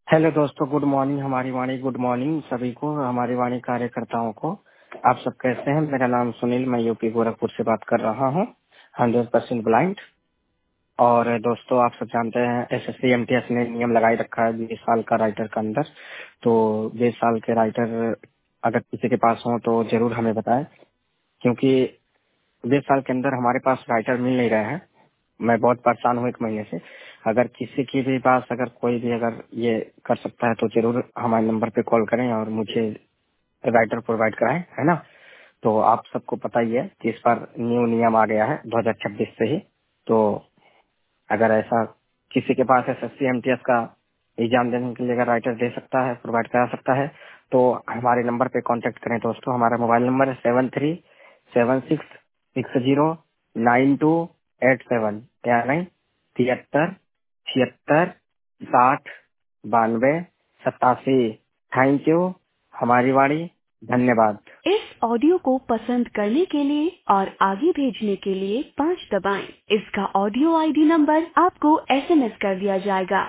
Hello दोस्तों, good morning. हमारी वाणी good morning सभी को, हमारी वाणी कार्यकर्ताओं को। आप सब कैसे हैं? मेरा नाम सुनील, मैं यूपी गोरखपुर से बात कर रहा हूं, 100% ब्लाइंड। और दोस्तों, आप सब जानते हैं एसएससी एमटीएस ने नियम लगाई रखा है 20 साल का राइटर का अंदर। तो 20 साल के राइटर अगर किसी के पास हो तो जरूर हमें बताएं, क्योंकि 20 साल के अंदर हमारे पास राइटर मिल नहीं रहे हैं। मैं बहुत परेशान हूँ 1 महीने से। अगर किसी की भी पास अगर कोई भी अगर ये कर सकता है तो जरूर हमारे नंबर पे कॉल करें और मुझे राइटर प्रोवाइड कराएं, है ना। तो आप सबको पता ही है कि इस बार न्यू नियम आ गया है 2026 से ही। तो अगर ऐसा किसी के पास एसएससी एमटीएस का एग्जाम देने के लिए अगर राइटर दे सकता है, प्रोवाइड करा सकता है, तो हमारे नंबर पे कांटेक्ट करें दोस्तों। हमारा मोबाइल नंबर है 7376609287, यानी 73 76 60 92 87। Thank you. हमारी वाणी। धन्यवाद। इस ऑडियो को पसंद करने के लिए और आगे भेजने के लिए 5 दबाएं। इसका ऑडियो आईडी नंबर आपको एसएमएस कर दिया जाएगा।